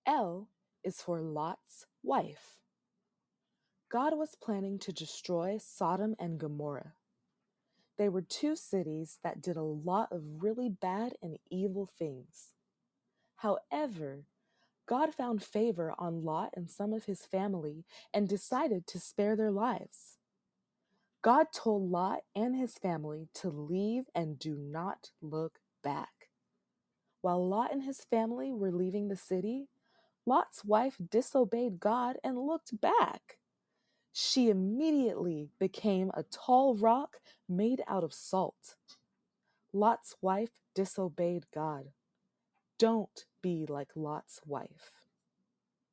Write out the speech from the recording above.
L is for Lot's wife. God was planning to destroy Sodom and Gomorrah. They were two cities that did a lot of really bad and evil things. However, God found favor on Lot and some of his family and decided to spare their lives. God told Lot and his family to leave and do not look back. While Lot and his family were leaving the city, Lot's wife disobeyed God and looked back. She immediately became a tall rock made out of salt. Lot's wife disobeyed God. Don't be like Lot's wife.